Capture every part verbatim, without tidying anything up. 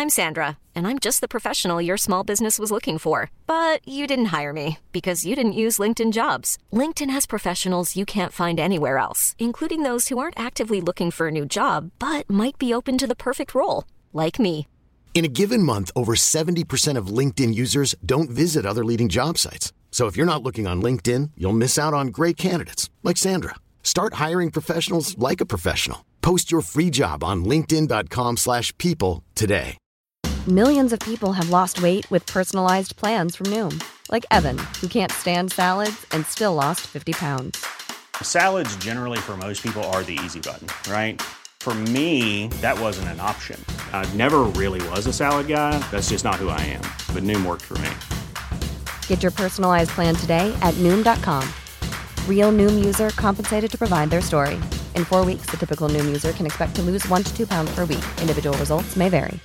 I'm Sandra, and I'm just the professional your small business was looking for. But you didn't hire me because you didn't use LinkedIn Jobs. LinkedIn has professionals you can't find anywhere else, including those who aren't actively looking for a new job, but might be open to the perfect role, like me. In a given month, over seventy percent of LinkedIn users don't visit other leading job sites. So if you're not looking on LinkedIn, you'll miss out on great candidates like Sandra. Start hiring professionals like a professional. Post your free job on linkedin dot com slash people today. Millions of people have lost weight with personalized plans from Noom. Like Evan, who can't stand salads and still lost fifty pounds. Salads generally for most people are the easy button, right? For me, that wasn't an option. I never really was a salad guy. That's just not who I am. But Noom worked for me. Get your personalized plan today at Noom dot com. Real Noom user compensated to provide their story. In four weeks, the typical Noom user can expect to lose one to two pounds per week. Individual results may vary.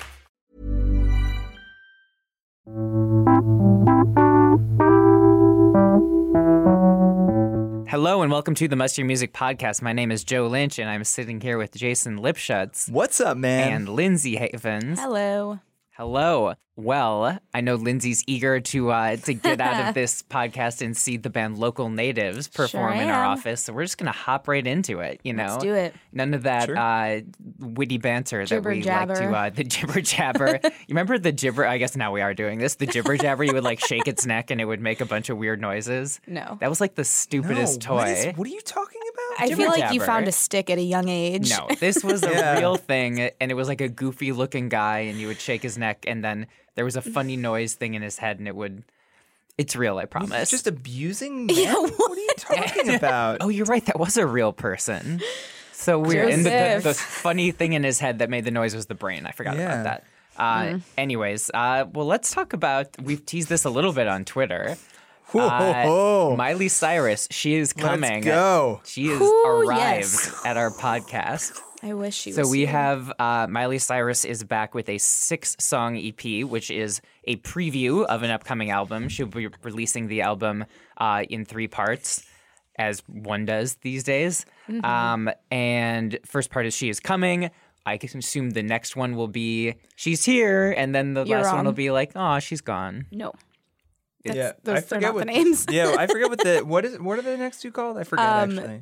Hello and welcome to the Must Hear Music Podcast. My name is Joe Lynch and I'm sitting here with Jason Lipschutz. What's up, man? And Lindsay Havens. Hello. Hello. Well, I know Lindsay's eager to uh, to get out of this podcast and see the band Local Natives perform Sure in our am. office. So we're just going to hop right into it, you know? Let's do it. None of that Sure. uh, witty banter that Jibber we jabber. like to, uh, the jibber jabber. You remember the gibber? I guess now we are doing this. The jibber jabber, you would like shake its neck and it would make a bunch of weird noises. No. That was like the stupidest no, toy. What, is, what are you talking about? I Jibber feel like you jabber. found a stick at a young age. No, this was a Yeah. real thing, and it was like a goofy looking guy, and you would shake his neck, and then there was a funny noise thing in his head, and it would. It's real, I promise. He's just abusing men? Yeah, what? what are you talking about? Oh, you're right. That was a real person. So weird. And the, the, the Joseph. funny thing in his head that made the noise was the brain. I forgot Yeah. about that. Uh, Anyways, uh, well, let's talk about. We've teased this a little bit on Twitter. Uh, Whoa. Miley Cyrus, she is coming. Let's go. She has Ooh, arrived yes. at our podcast. I wish she was So we here. have uh, Miley Cyrus is back with a six-song E P, which is a preview of an upcoming album. She'll be releasing the album uh, in three parts, as one does these days. Mm-hmm. Um, and first part is She Is Coming. I can assume the next one will be She's Here, and then the You're last one wrong. will be like, oh, she's gone. No. yeah, That's- I those are forget not what the names. yeah, I forget what the what is what are the next two called? I forget Um, actually.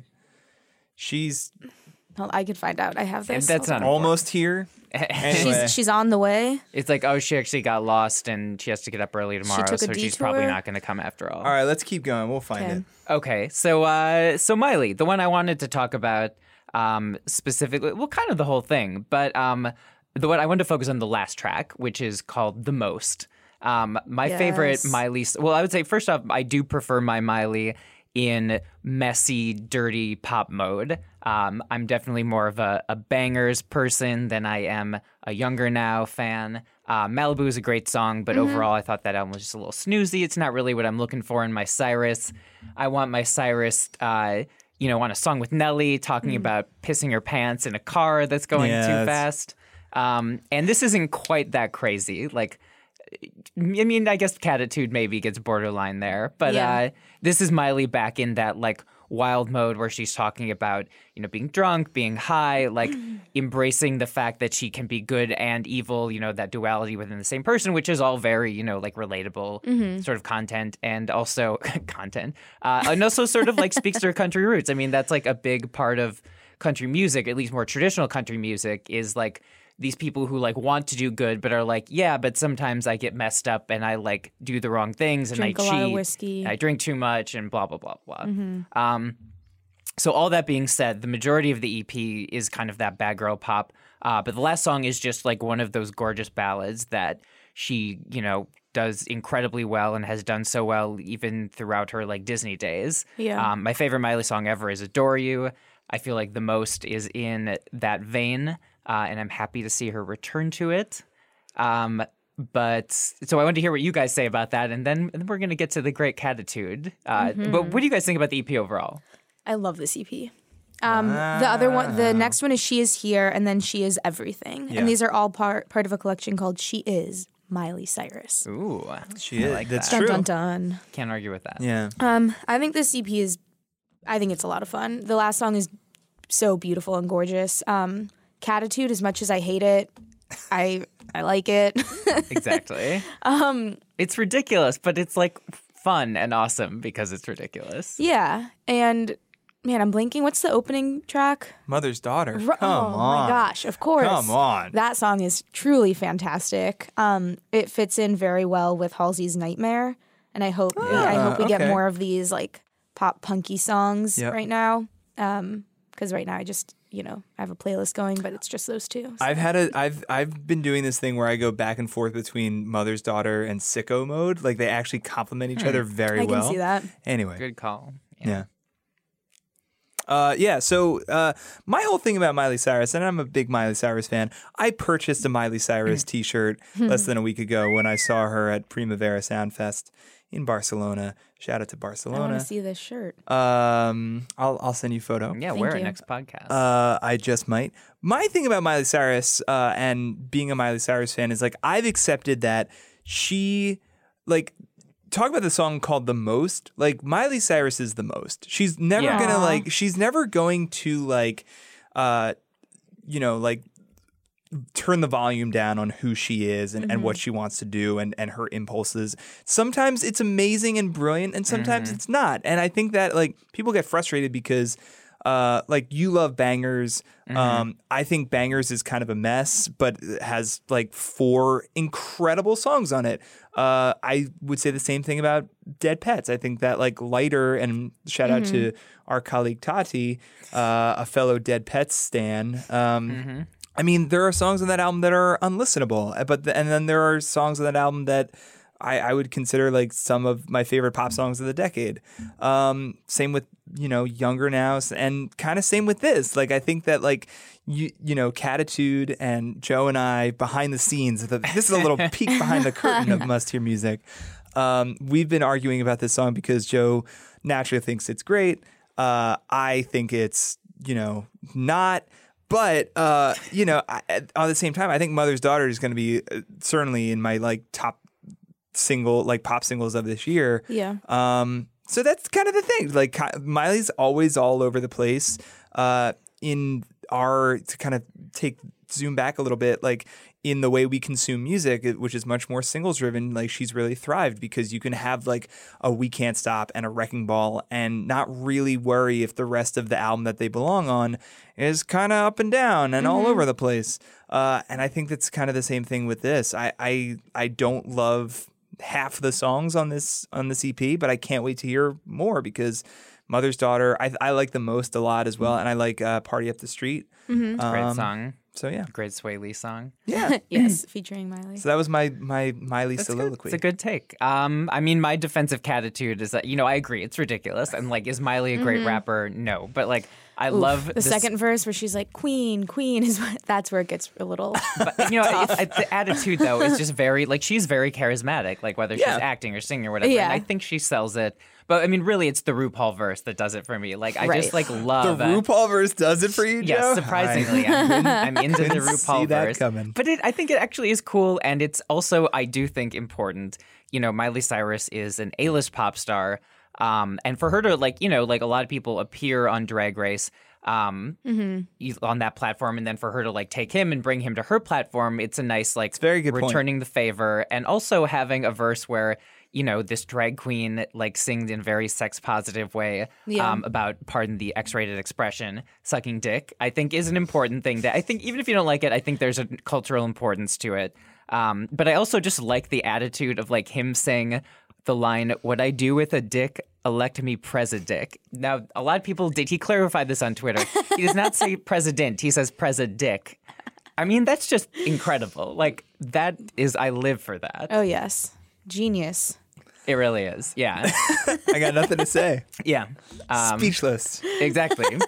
She's Well, I could find out. I have And this. that's Hold not on. almost here. Anyway. She's she's on the way. It's like, oh, she actually got lost, and she has to get up early tomorrow, took a so she's probably detour. not going to come after all. All right, let's keep going. We'll find Okay. it. Okay, so uh, so Miley, the one I wanted to talk about um, specifically, well, kind of the whole thing, but um, the one I wanted to focus on the last track, which is called "The Most." Um, my favorite Yes. Miley. Well, I would say first off, I do prefer my Miley in messy, dirty pop mode. Um, I'm definitely more of a, a bangers person than I am a Younger Now fan. Uh, Malibu is a great song, but overall, I thought that album was just a little snoozy. It's not really what I'm looking for in my Cyrus. I want my Cyrus, uh, you know, on a song with Nelly talking about pissing her pants in a car that's going Yeah, too that's- fast. Um, and this isn't quite that crazy. Like, I mean, I guess Catitude maybe gets borderline there, but Yeah. uh, this is Miley back in that like wild mode where she's talking about, you know, being drunk, being high, like embracing the fact that she can be good and evil, you know, that duality within the same person, which is all very, you know, like relatable sort of content and also content. Uh, and also sort of like speaks to her country roots. I mean, that's like a big part of country music, at least more traditional country music, is like these people who like want to do good but are like, yeah, but sometimes I get messed up and I like do the wrong things and Drink I a cheat. lot of whiskey. And I drink too much and blah, blah, blah, blah. Um, so all that being said, the majority of the E P is kind of that bad girl pop. Uh, but the last song is just like one of those gorgeous ballads that she, you know, does incredibly well and has done so well even throughout her like Disney days. Yeah. Um, my favorite Miley song ever is Adore You. I feel like The Most is in that vein. Uh, and I'm happy to see her return to it. Um, but so I wanted to hear what you guys say about that, and then, and then we're going to get to the great Catitude. Uh, But what do you guys think about the E P overall? I love this E P. Um, The other one, the next one is She Is Here, and then She Is Everything. Yeah. And these are all part part of a collection called She Is Miley Cyrus. Ooh, She is. like That's that. true. Dun dun dun. Can't argue with that. Yeah. Um, I think this E P is, I think it's a lot of fun. The last song is so beautiful and gorgeous. Um, Catitude, as much as I hate it, I I like it. Exactly. um, it's ridiculous, but it's like fun and awesome because it's ridiculous. Yeah. And man, I'm blinking. What's the opening track? Mother's Daughter. R- Come oh on. my gosh, of course. Come on. That song is truly fantastic. Um, it fits in very well with Halsey's Nightmare. And I hope we, I hope we okay. get more of these like pop punky songs Yep. right now. Um, because right now I just, you know, I have a playlist going, but it's just those two. So. I've had a I've I've been doing this thing where I go back and forth between Mother's Daughter and Sicko Mode. Like they actually complement each other very I can well. see that. Anyway. Good call. Yeah. Uh, yeah, so uh, my whole thing about Miley Cyrus, and I'm a big Miley Cyrus fan, I purchased a Miley Cyrus t-shirt less than a week ago when I saw her at Primavera Sound Fest in Barcelona. Shout out to I want Barcelona. to see this shirt. Um, I'll I'll send you a photo. Yeah, Thank wear it you. next podcast. Uh, I just might. My thing about Miley Cyrus uh, and being a Miley Cyrus fan is like I've accepted that she like talk about the song called The Most. Like Miley Cyrus is the most. She's never Yeah. gonna like. She's never going to like, uh, you know, like turn the volume down on who she is and, and what she wants to do and, and her impulses. Sometimes it's amazing and brilliant and sometimes it's not. And I think that like people get frustrated because uh, like you love Bangers. Um, I think Bangers is kind of a mess, but it has like four incredible songs on it. Uh, I would say the same thing about Dead Pets. I think that like Lighter, and shout out to our colleague Tati, uh, a fellow Dead Pets stan. Um, I mean, there are songs on that album that are unlistenable, but the, and then there are songs on that album that I, I would consider like some of my favorite pop songs of the decade. Um, same with you know Younger Now, and kind of same with this. Like I think that like you you know Catitude and Joe and I behind the scenes. The, this is a little peek behind the curtain of Must Hear Music. Um, we've been arguing about this song because Joe naturally thinks it's great. Uh, I think it's you know not. But, uh, you know, I, at the same time, I think Mother's Daughter is going to be uh, certainly in my, like, top single, like, pop singles of this year. Yeah. Um, so that's kind of the thing. Like, Ki- Miley's always all over the place. Uh, in our, to kind of take, zoom back a little bit, like, in the way we consume music, which is much more singles driven, like she's really thrived because you can have like a We Can't Stop and a Wrecking Ball and not really worry if the rest of the album that they belong on is kind of up and down and mm-hmm. all over the place. Uh, and I think that's kind of the same thing with this. I, I I don't love half the songs on this on this E P, but I can't wait to hear more because Mother's Daughter I I like the most a lot as well, and I like uh, Party Up the Street. Mm-hmm. Um, Great song. So yeah, Great Sway Lee song. Yeah. Yes, featuring Miley. So that was my my Miley That's soliloquy. Good. It's a good take. Um, I mean, my defensive catitude is that you know I agree it's ridiculous and like is Miley a great rapper? No, but like I Oof, love the this, second verse where she's like Queen, Queen is what, that's where it gets a little. But you know, it, it, the attitude though is just very like she's very charismatic. Like whether she's Yeah. acting or singing or whatever. Yeah. And I think she sells it. But I mean, really, it's the RuPaul verse that does it for me. Like I Right. just like the love uh, RuPaul verse does it for you, Joe? Yes, surprisingly, I'm, I'm into the Couldn't RuPaul see that verse. coming. But it, I think it actually is cool, and it's also, I do think, important. You know, Miley Cyrus is an A-list pop star, um, and for her to like, you know, like a lot of people appear on Drag Race. Um, Mm-hmm. on that platform, and then for her to like take him and bring him to her platform, it's a nice like It's a very good point. returning the favor, and also having a verse where you know this drag queen like sings in a very sex positive way Yeah. um, about pardon the X-rated expression sucking dick. I think is an important thing that I think even if you don't like it, I think there's a cultural importance to it. Um, but I also just like the attitude of like him saying the line, "What I do with a dick, elect me president." Now, a lot of people did. He clarified this on Twitter. He does not say president. He says president. I mean, that's just incredible. Like that is, I live for that. Oh yes, genius. It really is. Yeah, I got nothing to say. yeah. Um, Speechless. exactly.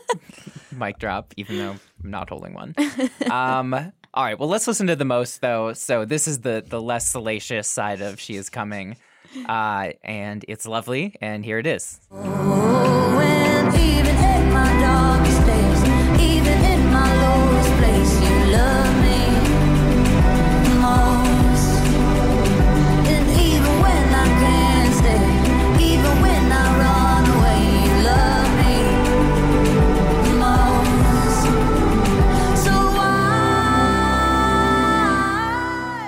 Mic drop. Even though I'm not holding one. Um, all right. Well, let's listen to the most though. So this is the the less salacious side of She Is Coming. Uh, and it's lovely, and here it is. When even in my darkest days, even in my lowest place, you love me most. And even when I can't stay, even when I run away, you love me most. So why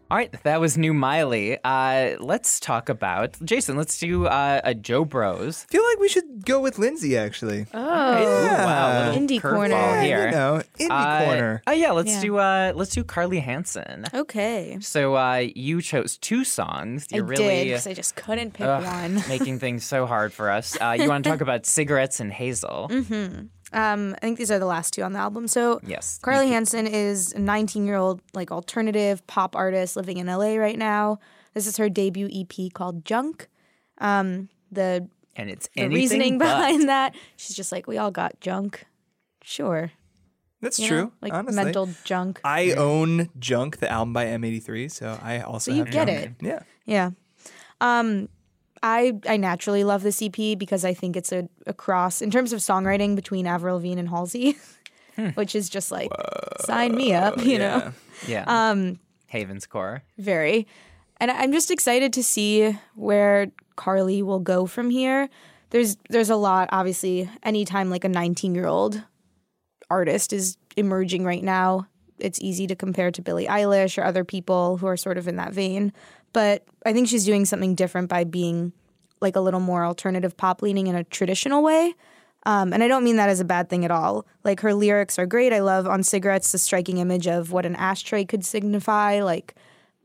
All right, that was New Miley. Uh, let's talk about Jason. Let's do uh, a Joe Bros. I feel like we should go with Lindsay, actually. Oh, Yeah. wow, little Indie curveball corner. here. You know, indie Uh, corner. Oh yeah, let's Yeah. do uh, let's do Carly Hansen. Okay. So uh, you chose two songs. I You're did really because I just couldn't pick ugh, one. making things so hard for us. Uh, you want to talk about Cigarettes and Hazel? Mm-hmm. Um, I think these are the last two on the album. So Yes. Carly Hansen is a nineteen-year-old like alternative pop artist living in L A right now. This is her debut E P called Junk. Um, the And it's the anything reasoning but. behind that, she's just like, we all got junk. Sure. That's You true. know, like honestly. mental junk. I own Junk, the album by M eighty-three, so I also So you have get Junk. it. Yeah. Yeah. Um, I I naturally love this E P because I think it's a, a cross in terms of songwriting between Avril Lavigne and Halsey, which is just like sign me up, you know. Yeah. Um, Haven's Core. very. And I'm just excited to see where Carly will go from here. There's there's a lot, obviously, anytime like a nineteen-year-old artist is emerging right now, it's easy to compare to Billie Eilish or other people who are sort of in that vein. But I think she's doing something different by being like a little more alternative pop leaning in a traditional way. Um, and I don't mean that as a bad thing at all. Like her lyrics are great. I love on Cigarettes the striking image of what an ashtray could signify. Like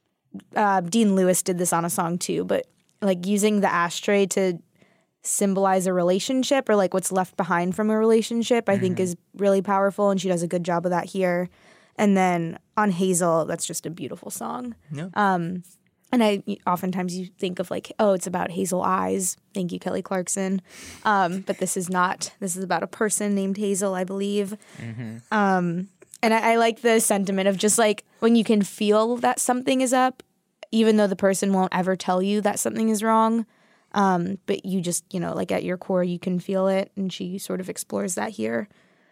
uh, Dean Lewis did this on a song too, but like using the ashtray to symbolize a relationship or like what's left behind from a relationship, I mm-hmm. think is really powerful. And she does a good job of that here. And then on Hazel, that's just a beautiful song. Yeah. Um, and I oftentimes you think of like, oh, it's about Hazel Eyes. Thank you, Kelly Clarkson. Um, but this is not. This is about a person named Hazel, I believe. Mm-hmm. Um, and I, I like the sentiment of just like when you can feel that something is up, even though the person won't ever tell you that something is wrong. Um, but you just, you know, like at your core, you can feel it. And she sort of explores that here.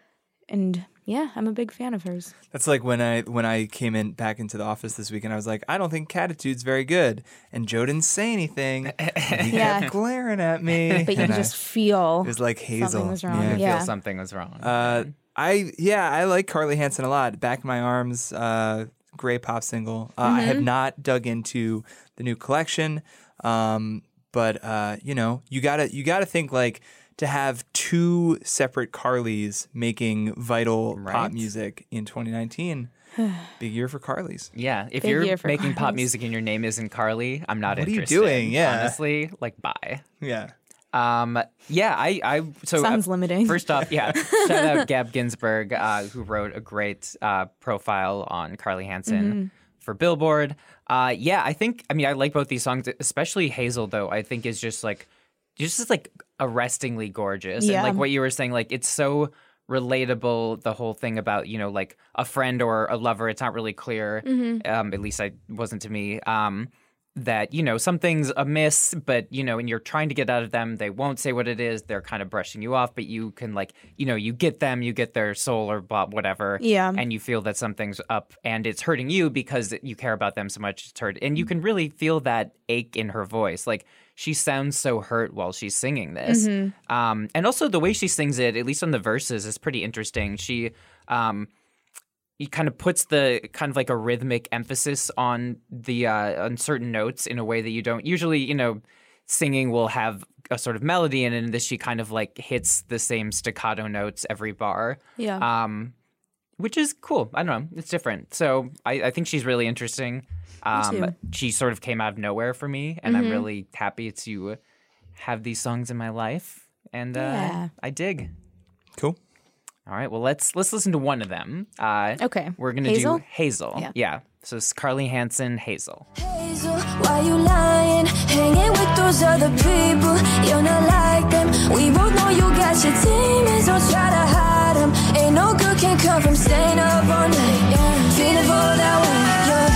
And yeah, I'm a big fan of hers. That's like when I when I came in back into the office this week and I was like, I don't think Catitude's very good. And Joe didn't say anything. And he Yeah. kept glaring at me. But you and just I, feel it was like Hazel. something was wrong. Yeah. I Yeah. feel something was wrong. Uh, I yeah, I like Carly Hansen a lot. Back in My Arms, uh, great pop single. Uh, I have not dug into the new collection, um, but uh, you know, you gotta you gotta think like to have two separate Carlys making vital Right. pop music in twenty nineteen. Big year for Carlys. yeah, if Big you're year for making pop Carly's. music and your name isn't Carly, I'm not What are you interested. doing? Yeah. Honestly, like bye. Yeah. Um, yeah, I, I so Sounds uh, limiting. First off, yeah, shout out Gab Ginsberg, uh, who wrote a great uh, profile on Carly Hansen Mm-hmm. for Billboard. Uh, yeah, I think I mean I like both these songs, especially Hazel though. I think is just like just like arrestingly gorgeous. Yeah. And like what you were saying, like it's so relatable. The whole thing about you know like a friend or a lover. It's not really clear. Mm-hmm. Um, at least I wasn't to me. Um, that, you know, something's amiss, but, you know, and you're trying to get out of them, they won't say what it is. They're kind of brushing you off, but you can, like, you know, you get them, you get their soul or blah, whatever. Yeah. And you feel that something's up and it's hurting you because you care about them so much. It's hurt. And you can really feel that ache in her voice. Like, she sounds so hurt while she's singing this. Mm-hmm. Um, and also the way she sings it, at least on the verses, is pretty interesting. She... Um, He kind of puts the kind of like a rhythmic emphasis on the uh, on certain notes in a way that you don't usually. You know, singing will have a sort of melody, and in this she kind of like hits the same staccato notes every bar. Yeah. Um, which is cool. I don't know. It's different. So I, I think she's really interesting. Um, too. she sort of came out of nowhere for me, and Mm-hmm. I'm really happy to have these songs in my life, and uh, Yeah. I dig. Cool. All right, well, let's let's listen to one of them. Uh, Okay. We're going to Hazel? do Hazel. Yeah. So it's Carly Hansen, Hazel. Hazel, why you lying? Hanging with those other people, you're not like them. We both know you got your demons, don't try to hide them. Ain't no good can come from staying up all night. Yeah. Feeling for that way, you're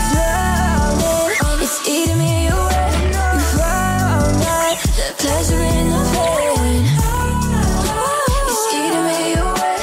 drowning. It's eating me away. You found that the pleasure in the pain. It's eating me away.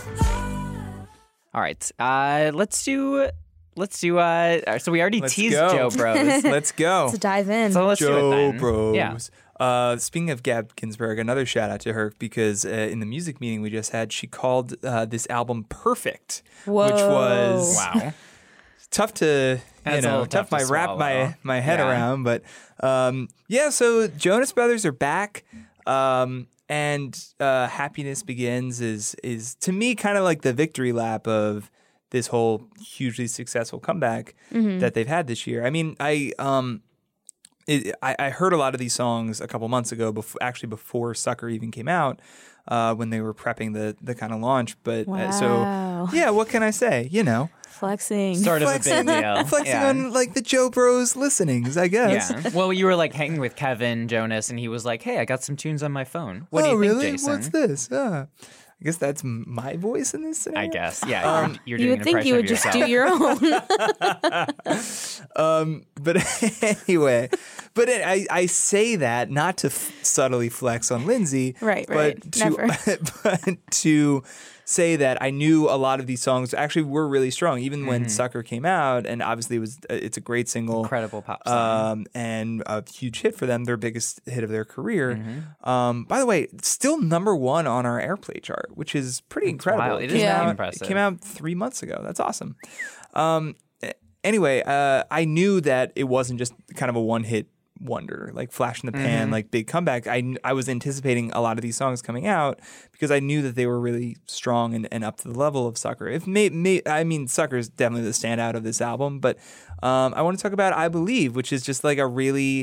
All right, uh, let's do let's do. Uh, so we already Let's teased go. Joe Bros. Let's go. Let's dive in. So let's do it Joe then. Bros. Yeah. Uh, speaking of Gab Ginsberg, another shout out to her because uh, in the music meeting we just had, she called uh, this album perfect, which was Wow. tough to you That's a know little tough, tough to my wrap my swallow. my head Yeah. around. But um, yeah, so Jonas Brothers are back. Um, and uh, Happiness Begins is is to me kind of like the victory lap of this whole hugely successful comeback that they've had this year. I mean, I um, it, I, I heard a lot of these songs a couple months ago, before, actually before Sucker even came out, uh, when they were prepping the the kind of launch. But uh, Wow. so yeah, what can I say? You know, Flexing. Sort of a flexing, big deal. flexing yeah. on like the Joe Bros listenings, I guess. Yeah. Well, you were like hanging with Kevin Jonas, and he was like, "Hey, I got some tunes on my phone. What oh do you think, really? Jason?" What's this? Uh, I guess that's my voice in this scenario. I guess. Yeah. Um, you're, you're You doing would an think you impression would of just yourself. do your own. Um, but anyway, but it, I, I say that not to f- subtly flex on Lindsay, Right, but right. to Never. but to say that I knew a lot of these songs actually were really strong, even when Sucker came out, and obviously it was it's a great single, Incredible pop song. um, and a huge hit for them, their biggest hit of their career. Mm-hmm. Um, by the way, still number one on our Airplay chart, which is pretty incredible. wild. It came is Yeah. out- impressive. It came out three months ago. That's awesome. Um, anyway, uh, I knew that it wasn't just kind of a one-hit wonder, like flash in the pan, Mm-hmm. like big comeback. I, I was anticipating a lot of these songs coming out because I knew that they were really strong and, and up to the level of Sucker. If may, may, I mean, Sucker is definitely the standout of this album, but um, I want to talk about I Believe, which is just like a really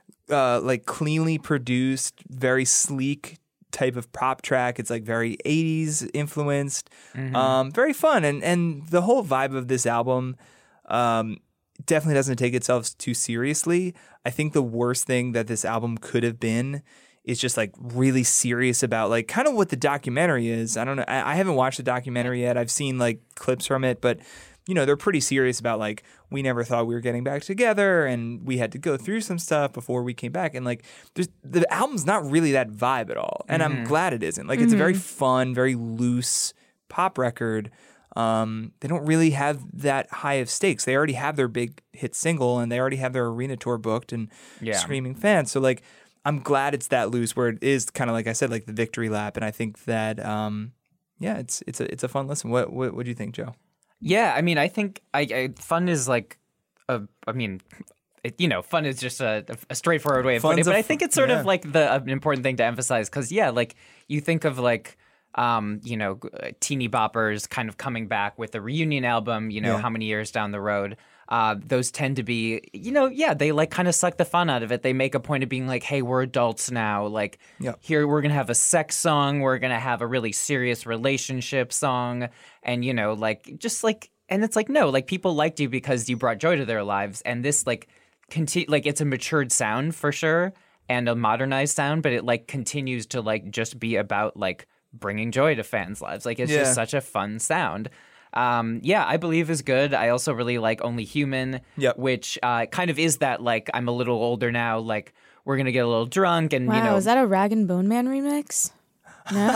uh, like cleanly produced, very sleek type of pop track. It's like very eighties influenced, um, very fun, and and the whole vibe of this album um, definitely doesn't take itself too seriously. I think the worst thing that this album could have been is just like really serious about like kind of what the documentary is. I don't know. I, I haven't watched the documentary yet. I've seen like clips from it, but you know, they're pretty serious about like, we never thought we were getting back together and we had to go through some stuff before we came back. And like, there's, the album's not really that vibe at all. And I'm glad it isn't. Like, it's a very fun, very loose pop record. Um, they don't really have that high of stakes. They already have their big hit single and they already have their arena tour booked and Yeah. screaming fans. So like, I'm glad it's that loose where it is kind of like I said, like the victory lap. And I think that, um, yeah, it's it's a it's a fun listen. What what what do you think, Joe? Yeah, I mean, I think I, I fun is like a. I mean, it, you know, fun is just a, a straightforward way of putting it. Fun's a But I f- think it's sort yeah. of like the an important thing to emphasize because yeah, like you think of like. Um, you know, teeny boppers kind of coming back with a reunion album, you know, Yeah. how many years down the road. Uh, those tend to be, you know, yeah, they like kind of suck the fun out of it. They make a point of being like, hey, we're adults now. Like, Yep. here we're going to have a sex song. We're going to have a really serious relationship song. And, you know, like, just like, and it's like, no, like people liked you because you brought joy to their lives. And this, like, conti- like it's a matured sound for sure and a modernized sound, but it like continues to like just be about like, bringing joy to fans' lives. Like, it's Yeah. just such a fun sound. Um, yeah, I Believe is good. I also really like Only Human, Yep. which uh, kind of is that, like, I'm a little older now, like, we're going to get a little drunk and, Wow, you know. is that a Rag and Bone Man remix? No.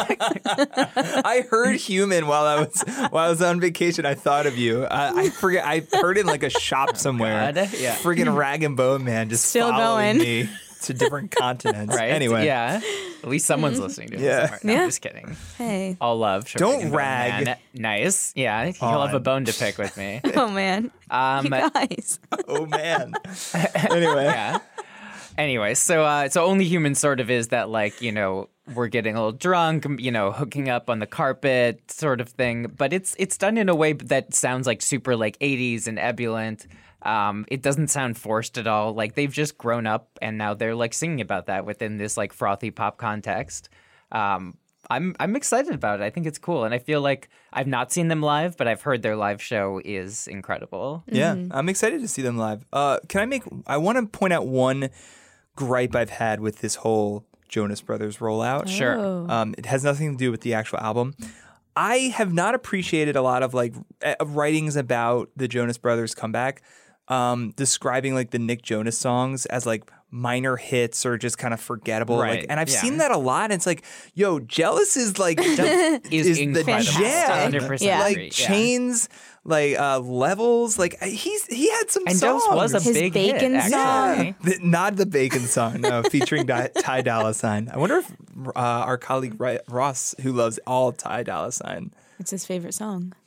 I heard Human while I was while I was on vacation. I thought of you. I, I forget. I heard it in like a shop somewhere. God, yeah. Friggin' Rag and Bone Man just Still following going. me to different continents. Right? Anyway, Yeah. At least someone's listening to it. Yeah. somewhere. No, Yeah. I'm just kidding. Hey. All love. Sure, Don't Rag and Bone rag Man. Nice. Yeah. He'll have a on. bone to pick with me. Oh man. Um, You guys. Oh man. Anyway, yeah. Anyway, so uh, so Only Human sort of is that, like, you know, we're getting a little drunk, you know, hooking up on the carpet sort of thing. But it's it's done in a way that sounds like super like eighties and ebullient. Um, it doesn't sound forced at all. Like, they've just grown up and now they're like singing about that within this like frothy pop context. Um, I'm I'm excited about it. I think it's cool, and I feel like I've not seen them live, but I've heard their live show is incredible. yeah, Mm-hmm. I'm excited to see them live. Uh, can I make? I want to point out one gripe I've had with this whole Jonas Brothers rollout. Sure. Oh. Um, it has nothing to do with the actual album. I have not appreciated a lot of like uh, writings about the Jonas Brothers comeback, um, describing like the Nick Jonas songs as like minor hits or just kind of forgettable. Right, Like, and I've yeah. seen that a lot. And it's like, yo, Jealous is like Is, is the incredible. jam. one hundred percent Yeah. Like agree. Yeah. Chains, like uh, Levels. Like he's he had some And songs. Dose was a His big Bacon hit, song. actually. The- not the Bacon song, no, featuring Di- Ty Dolla Sign. I wonder if uh, our colleague Ri- Ross, who loves all Ty Dolla Sign, It's his favorite song.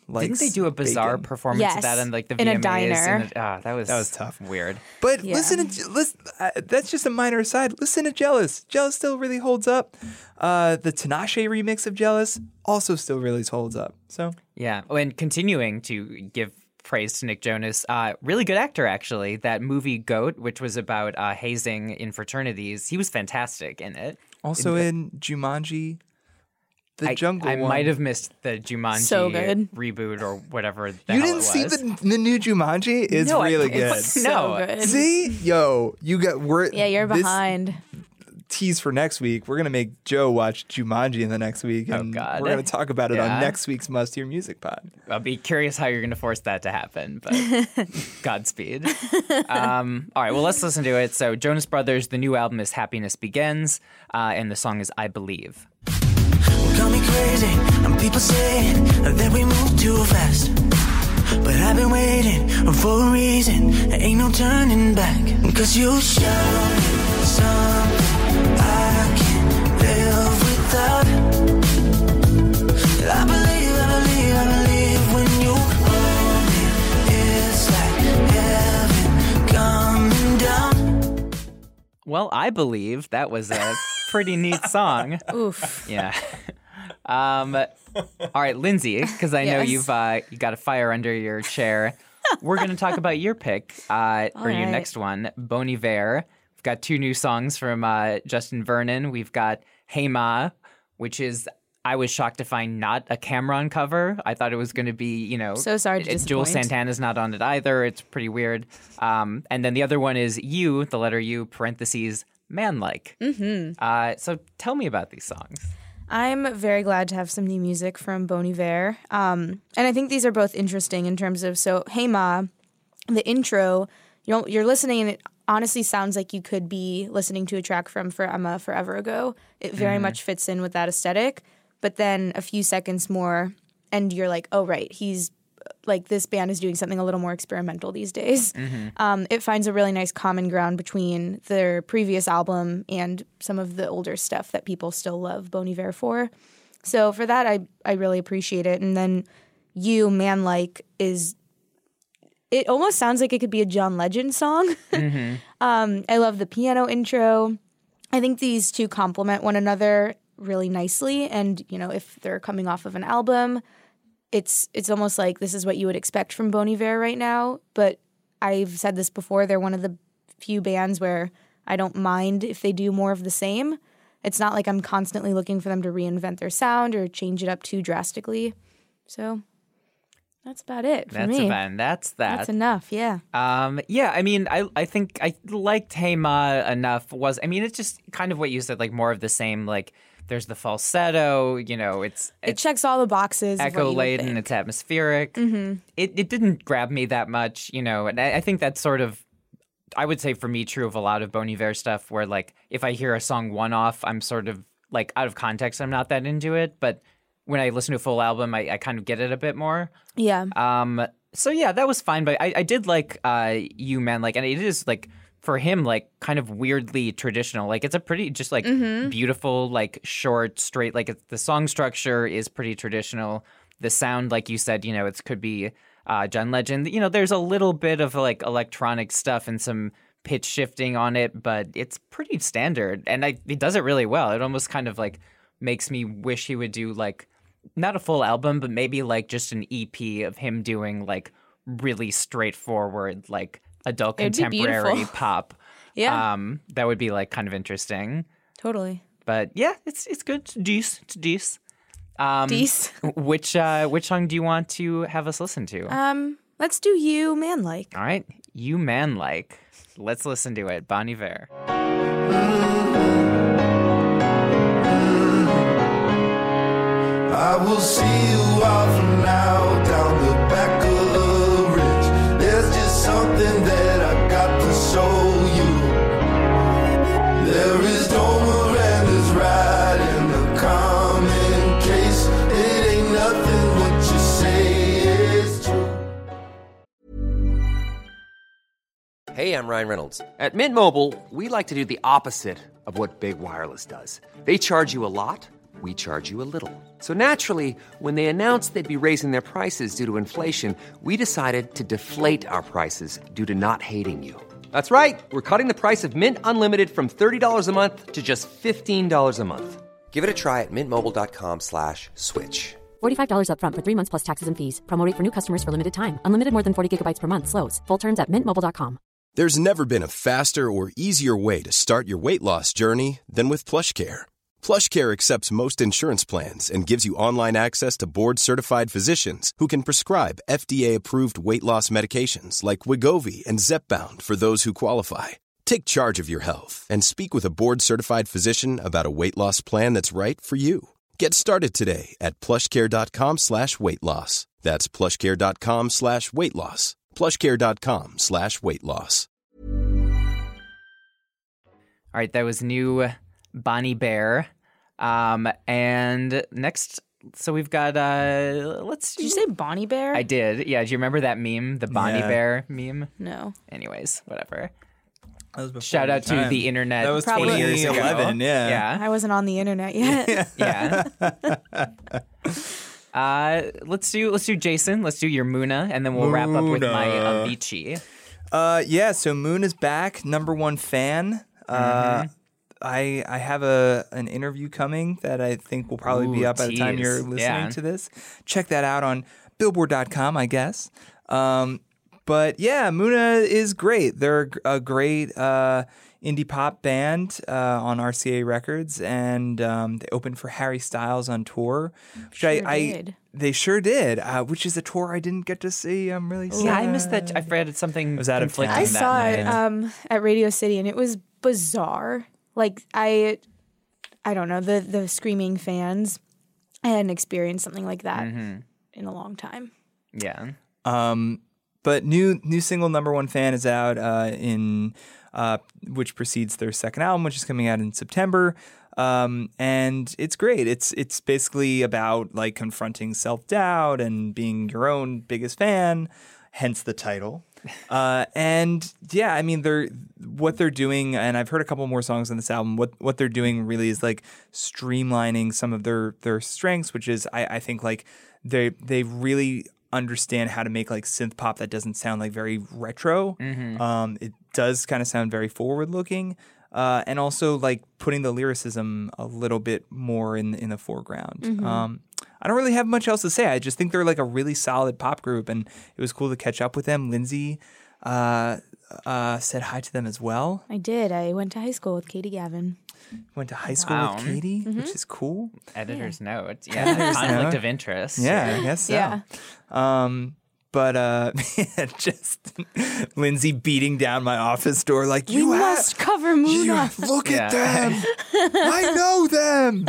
Like, Didn't they do a bizarre bacon. performance Yes, of that in like the in a V M As? diner. In a, ah, that was That was tough. Weird. But Yeah. listen to listen. Uh, that's just a minor aside. Listen to Jealous. Jealous still really holds up. Uh, the Tinashe remix of Jealous also still really holds up. So Yeah. Oh, and continuing to give praise to Nick Jonas, uh, really good actor actually. That movie Goat, which was about uh, hazing in fraternities, he was fantastic in it. also in Jumanji, the I, Jungle I one. might have missed the Jumanji So good. reboot or whatever. The You hell didn't it see was. the the new Jumanji? It's No, I- really it's- good. No. So good. See, yo, you got we're Yeah, you're this behind. Tease for next week. We're gonna make Joe watch Jumanji in the next week, Oh, and God. we're gonna talk about it Yeah. on next week's Must Hear Music Pod. I'll be curious how you're going to force that to happen, but Godspeed. Um, all right, well, let's listen to it. So, Jonas Brothers, the new album is Happiness Begins, uh, and the song is I Believe. Call me crazy, and people saying that we move too fast. But I've been waiting for a reason, there ain't no turning back. Cause you show me something I can't live without. I believe, I believe, I believe when you hold me, it's like heaven coming down. Well, I Believe that was a pretty neat song. Oof. Yeah. Um, all right, Lindsay, because I know Yes. you've uh, you got a fire under your chair. We're going to talk about your pick, uh, or your right. next one, Bon Iver. We've got two new songs from uh, Justin Vernon. We've got Hey Ma, which is, I was shocked to find not a Cameron cover. I thought it was going to be, you know. So sorry to it- Jules disappoint. Santana's not on it either. It's pretty weird. Um, and then the other one is You, the letter U, parentheses, man-like. Mm-hmm. Uh, so tell me about these songs. I'm very glad to have some new music from Bon Iver. Um, and I think these are both interesting in terms of, so, Hey Ma, the intro, you're, you're listening and it honestly sounds like you could be listening to a track from For Emma Forever Ago. It very much fits in with that aesthetic. But then a few seconds more and you're like, oh, right, he's, like, this band is doing something a little more experimental these days. Um, it finds a really nice common ground between their previous album and some of the older stuff that people still love Bon Iver for. So for that, I, I really appreciate it. And then You, Man Like, is, it almost sounds like it could be a John Legend song. um, I love the piano intro. I think these two complement one another really nicely. And, you know, if they're coming off of an album, it's it's almost like this is what you would expect from Bon Iver right now. But I've said this before, they're one of the few bands where I don't mind if they do more of the same. It's not like I'm constantly looking for them to reinvent their sound or change it up too drastically. So that's about it for That's me. about, that's that. That's enough, yeah. Um, yeah, I mean, I I think I liked Hey Ma enough. Was I mean, it's just kind of what you said, like more of the same. Like there's the falsetto, you know, it's It it's checks all the boxes. of what you echo would laden, think. it's atmospheric. Mm-hmm. It it didn't grab me that much, you know, and I, I think that's sort of, I would say for me, true of a lot of Bon Iver stuff. Where like if I hear a song one off, I'm sort of like out of context, I'm not that into it, but when I listen to a full album, I, I kind of get it a bit more. Yeah. Um, so yeah, that was fine, but I, I did like uh, You Man Like, and it is like for him like kind of weirdly traditional. Like it's a pretty just like beautiful, like short, straight. Like it's, the song structure is pretty traditional. The sound, like you said, you know, it could be uh, John Legend. You know, there's a little bit of like electronic stuff and some pitch shifting on it, but it's pretty standard, and I, he does it really well. It almost kind of like makes me wish he would do like. Not a full album, but maybe like just an E P of him doing like really straightforward, like adult It'd be contemporary beautiful. pop. Yeah. Um, that would be like kind of interesting. Totally. But yeah, it's it's good. It's decent. It's decent. Um, Deece. Which uh, which song do you want to have us listen to? Um, let's do You Man Like. All right, You Man Like. Let's listen to it. Bon Iver. I will see you off now down the back of the ridge. There's just something that I got to show you. There is no Miranda's right in the common case. It ain't nothing what you say is true. Hey, I'm Ryan Reynolds. At Mint Mobile, we like to do the opposite of what Big Wireless does. They charge you a lot. we charge you a little. So naturally, when they announced they'd be raising their prices due to inflation, we decided to deflate our prices due to not hating you. That's right. We're cutting the price of Mint Unlimited from thirty dollars a month to just fifteen dollars a month. Give it a try at mintmobile.com slash switch. forty-five dollars up front for three months plus taxes and fees. Promo rate for new customers for limited time. Unlimited more than forty gigabytes per month. Slows full terms at mint mobile dot com. There's never been a faster or easier way to start your weight loss journey than with PlushCare. PlushCare accepts most insurance plans and gives you online access to board-certified physicians who can prescribe F D A-approved weight loss medications like Wegovy and Zepbound for those who qualify. Take charge of your health and speak with a board-certified physician about a weight loss plan that's right for you. Get started today at plushcare.com slash weight loss. That's plushcare.com slash weight loss. plushcare.com slash weight loss. All right, that was new Bonnie Bear. Um, and next, so we've got, uh, let's Did you say Bonnie Bear? I did. Yeah. Do you remember that meme? The Bonnie Yeah. Bear meme? No. Anyways, whatever. That was before Shout my out to time. the internet. That was eight years ago. twenty eleven, yeah. Yeah. I wasn't on the internet yet. Yeah. uh, let's do let's do Jason. Let's do your Muna, and then we'll wrap up with my Muna. Avicii. Uh, yeah, so Moon is back, number one fan. Uh, Mm-hmm. I I have a an interview coming that I think will probably be Ooh, up by the time tease. you're listening Yeah. to this. Check that out on billboard dot com, I guess. Um, but yeah, Muna is great. They're a great uh, indie pop band uh, on R C A Records, and um, they opened for Harry Styles on tour, which Sure I, I did. they sure did. Uh, which is a tour I didn't get to see. I'm really sad. Yeah, I missed that. I read something was out of conflicting town. I that saw night. it um, at Radio City, and it was bizarre. Like I, I don't know the the screaming fans. I hadn't experienced something like that Mm-hmm. in a long time. Yeah. Um, but new new single number one fan is out uh, in uh, which precedes their second album, which is coming out in September. Um, and it's great. It's it's basically about like confronting self doubt and being your own biggest fan, hence the title. Uh, and yeah, I mean they're what they're doing, and I've heard a couple more songs on this album. What what they're doing really is like streamlining some of their their strengths, which is I, I think like they they really understand how to make like synth pop that doesn't sound like very retro. Mm-hmm. Um, it does kind of sound very forward looking. Uh, and also like putting the lyricism a little bit more in in the foreground. Mm-hmm. Um, I don't really have much else to say. I just think they're like a really solid pop group, and it was cool to catch up with them. Lindsay uh, uh, said hi to them as well. I did. I went to high school with Katie Gavin. Went to high school Wow. with Katie, Mm-hmm. which is cool. Editor's note. Yeah. Conflict note. of interest. Yeah, I guess so. Yeah. Um, but uh, just Lindsay beating down my office door like, We you have- must cover You- Muna. look at Yeah. them. I know them.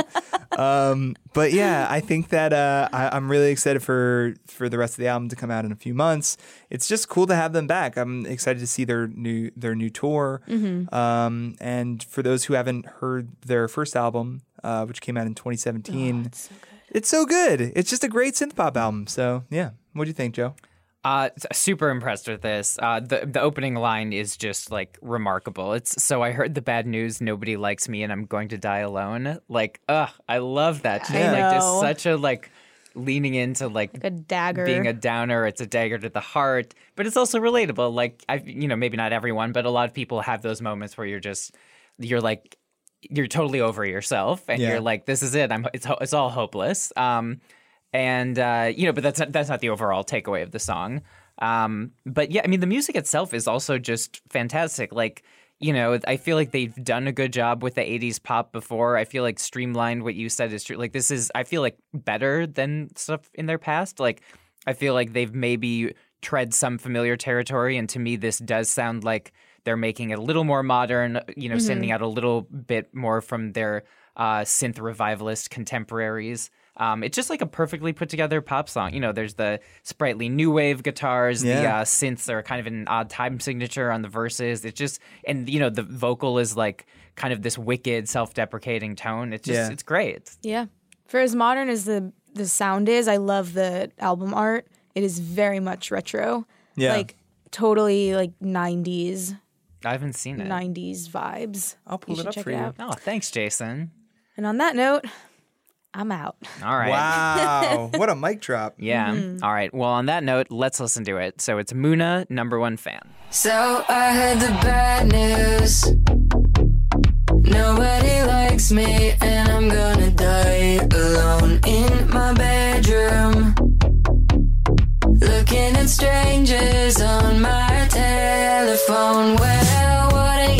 Um, but yeah, I think that uh, I, I'm really excited for for the rest of the album to come out in a few months. It's just cool to have them back. I'm excited to see their new their new tour. Mm-hmm. Um, and for those who haven't heard their first album, uh, which came out in twenty seventeen, It's so good. it's so good. It's just a great synth pop album. So yeah, what do you think, Joe? Uh, super impressed with this. Uh, the the opening line is just like remarkable. It's so I heard the bad news. Nobody likes me, and I'm going to die alone. Like, ugh, I love that shit. I Like, just know. such a like leaning into like, Like a dagger. being a downer. It's a dagger to the heart, but it's also relatable. Like, I, you know, maybe not everyone, but a lot of people have those moments where you're just, you're like, you're totally over yourself, and Yeah. you're like, this is it. I'm. It's ho- it's all hopeless. Um. And, uh, you know, but that's not, that's not the overall takeaway of the song. Um, but yeah, I mean, the music itself is also just fantastic. Like, you know, I feel like they've done a good job with the eighties pop before. I feel like streamlined what you said is true. Like, this is, I feel like, better than stuff in their past. Like, I feel like they've maybe tread some familiar territory. And to me, this does sound like they're making it a little more modern, you know, sending out a little bit more from their uh, synth revivalist contemporaries. Um, it's just like a perfectly put together pop song. You know, there's the sprightly new wave guitars, the Yeah. uh, synths are kind of an odd time signature on the verses. It's just, and you know, the vocal is like kind of this wicked, self-deprecating tone. It's just, Yeah. it's great. Yeah. For as modern as the the sound is, I love the album art. It is very much retro. Yeah. Like totally like nineties, I haven't seen it. nineties vibes. I'll pull You it should up check for it you. out. Oh, thanks, Jason. And on that note, I'm out. All right. Wow. What a mic drop. Yeah. Mm-hmm. All right. Well, on that note, let's listen to it. So it's Muna, number one fan. So I heard the bad news. Nobody likes me, and I'm gonna die alone in my bedroom, looking at strangers on my telephone. Well, wouldn't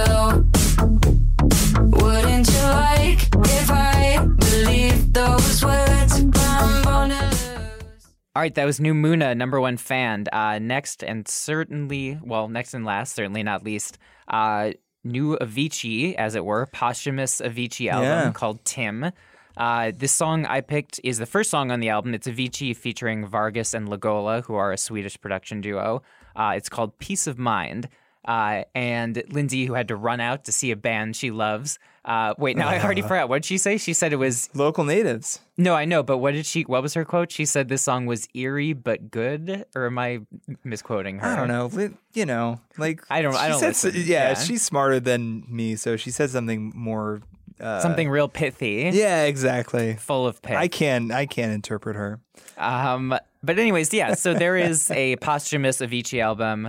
you? Wouldn't you like if I believed those words? I'm born to lose. All right, that was new Muna, number one fan. Uh, next, and certainly, well, next and last, certainly not least, uh, new Avicii, as it were, posthumous Avicii album Yeah. called Tim. Uh, this song I picked is the first song on the album. It's Avicii featuring Vargas and Lagola, who are a Swedish production duo. Uh, it's called Peace of Mind. Uh, and Lindsay, who had to run out to see a band she loves. Uh, wait, now I already forgot. What did she say? She said it was Local natives. No, I know, but what did she? What was her quote? She said this song was eerie but good, or am I misquoting her? I don't know. We- You know, like I don't- I she don't said listen. so- yeah, Yeah. she's smarter than me, so she said something more. Uh, Something real pithy. Yeah, exactly. Full of pith. I can I can interpret her. Um, but anyways, yeah. So there is a posthumous Avicii album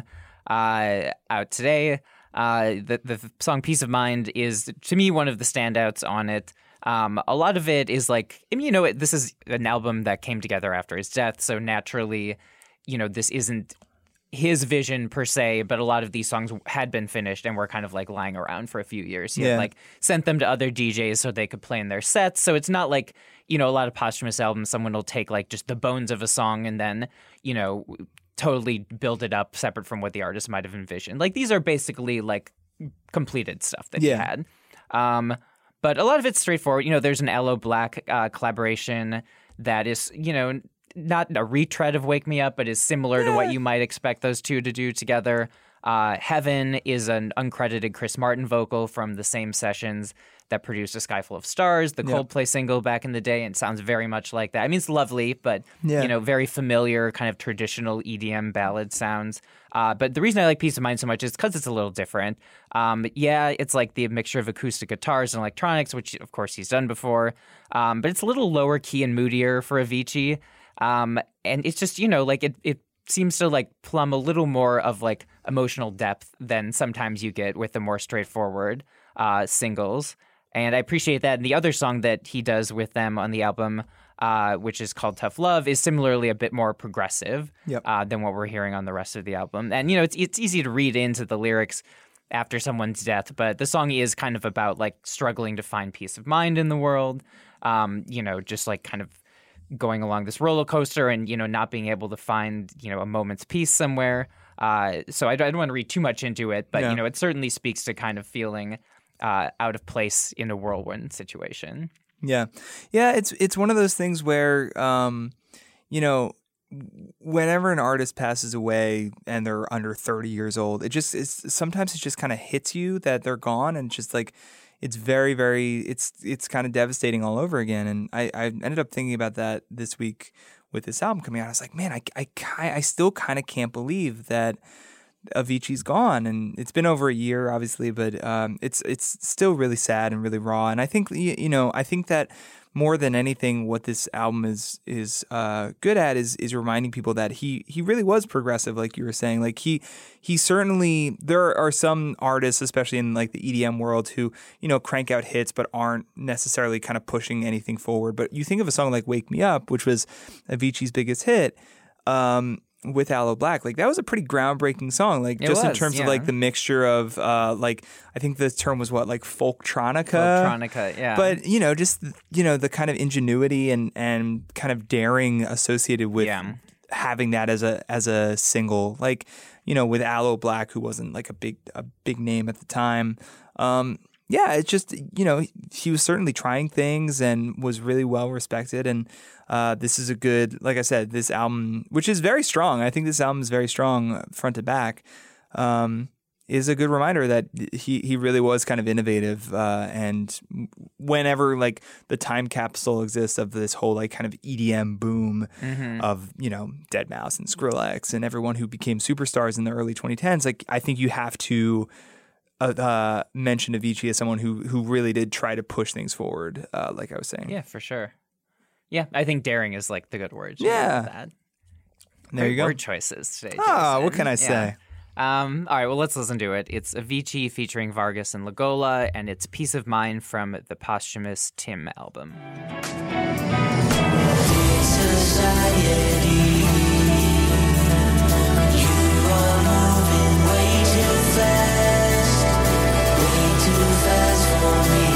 uh, out today. Uh, the the song "Peace of Mind" is to me one of the standouts on it. Um, a lot of it is like, I mean, you know, it, this is an album that came together after his death, so naturally, you know, this isn't his vision per se, but a lot of these songs had been finished and were kind of like lying around for a few years. He Yeah. had like sent them to other D Js so they could play in their sets. So it's not like, you know, a lot of posthumous albums, someone will take like just the bones of a song and then, you know, totally build it up separate from what the artist might have envisioned. Like these are basically like completed stuff that Yeah. he had. Um, but a lot of it's straightforward. You know, there's an Aloe Black uh, collaboration that is, you know, not a retread of Wake Me Up, but is similar to what you might expect those two to do together. Uh, Heaven is an uncredited Chris Martin vocal from the same sessions that produced A Sky Full of Stars, the Yep. Coldplay single back in the day, and it sounds very much like that. I mean, it's lovely, but, Yeah. you know, very familiar kind of traditional E D M ballad sounds. Uh, but the reason I like Peace of Mind so much is because it's a little different. Um, yeah, it's like the mixture of acoustic guitars and electronics, which, of course, he's done before. Um, but it's a little lower key and moodier for Avicii. Um, and it's just, you know, like it, it seems to like plumb a little more of like emotional depth than sometimes you get with the more straightforward uh, singles. And I appreciate that. And the other song that he does with them on the album, uh, which is called Tough Love, is similarly a bit more progressive Yep. uh, than what we're hearing on the rest of the album. And, you know, it's it's easy to read into the lyrics after someone's death, but the song is kind of about like struggling to find peace of mind in the world, um, you know, just like kind of going along this roller coaster and, you know, not being able to find, you know, a moment's peace somewhere. Uh, so I, I don't want to read too much into it, but, Yeah. you know, it certainly speaks to kind of feeling uh, out of place in a whirlwind situation. Yeah. Yeah, it's it's one of those things where um, you know, whenever an artist passes away and they're under thirty years old, it just is sometimes it just kind of hits you that they're gone, and just like it's very, very it's it's kind of devastating all over again. And I, I ended up thinking about that this week with this album coming out. I was like, man, I I, I still kind of can't believe that Avicii's gone, and it's been over a year, obviously, but um, it's it's still really sad and really raw. And I think you, you know, I think that more than anything, what this album is is uh, good at is is reminding people that he he really was progressive, like you were saying. Like he he certainly there are some artists, especially in like the E D M world, who you know crank out hits but aren't necessarily kind of pushing anything forward. But you think of a song like "Wake Me Up," which was Avicii's biggest hit. Um, with Aloe Black, like that was a pretty groundbreaking song, like It just in was, terms yeah. of like the mixture of uh like I think the term was what, like folktronica Folktronica, yeah. but you know just you know the kind of ingenuity and and kind of daring associated with Yeah. having that as a as a single, like you know with Aloe Black, who wasn't like a big a big name at the time. um Yeah, it's just, you know, he was certainly trying things and was really well respected. And uh, this is a good, like I said, this album, which is very strong. I think this album is very strong front to back, um, is a good reminder that he, he really was kind of innovative. Uh, and whenever like the time capsule exists of this whole like kind of E D M boom Mhm. of, you know, deadmau five and Skrillex and everyone who became superstars in the early twenty tens, like I think you have to uh, uh, mentioned Avicii as someone who who really did try to push things forward, uh, like I was saying. Yeah, for sure. Yeah, I think daring is like the good word. Yeah. That. There Great you go. Word choices today. Ah, Jason. what can I Yeah. say? Um, all right, well, let's listen to it. It's Avicii featuring Vargas and Lagola, and it's Peace of Mind from the posthumous Tim album. Society, you are moving way too fast, way too fast for me.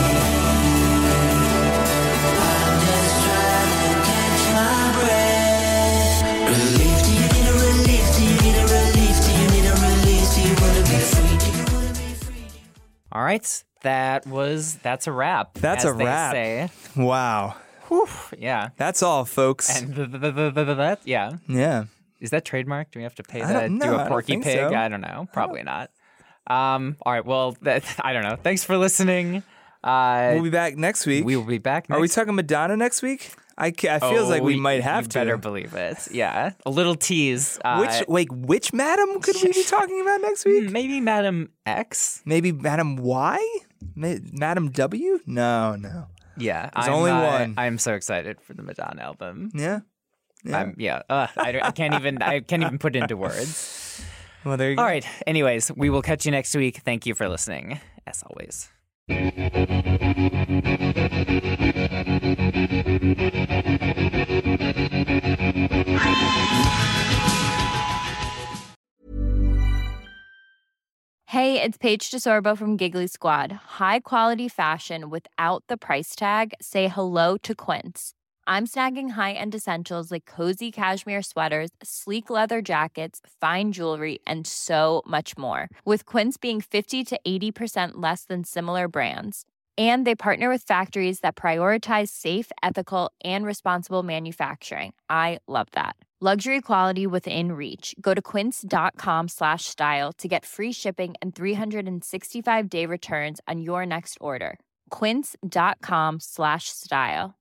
I'm just trying to catch my breath. Relief, do you need a relief? Do you need a relief? Do you need a release? Do you want to be free? Do you want to be free? All right, that was that's a wrap. That's as a they wrap. Say. Wow. Whew, yeah. That's all, folks. And the, the, the, the, the, that, yeah. Yeah. Is that trademark? Do we have to pay I that? don't know. Do I a don't Porky think Pig? so. I don't know. Probably not. Um, all right. Well, that, I don't know. Thanks for listening. Uh, We'll be back next week. we will be back next Are we talking Madonna next week? I, ca- I feels like we Oh, might have you to. better believe it. Yeah. A little tease. Uh, Which wait, which Madam could we be talking about next week? Maybe Madam X? Maybe Madam Y? Ma- Madam W? No, no. Yeah. There's I'm, only uh, one. I'm so excited for the Madonna album. Yeah. Yeah. I'm, yeah. Uh, I, don't- I can't even. I can't even put it into words. Well, there you go. All right. Anyways, we will catch you next week. Thank you for listening, as always. Hey, it's Paige DeSorbo from Giggly Squad. High quality fashion without the price tag. Say hello to Quince. I'm snagging high-end essentials like cozy cashmere sweaters, sleek leather jackets, fine jewelry, and so much more. With Quince being fifty to eighty percent less than similar brands. And they partner with factories that prioritize safe, ethical, and responsible manufacturing. I love that. Luxury quality within reach. Go to quince.com slash style to get free shipping and three sixty-five day returns on your next order. Quince.com slash style.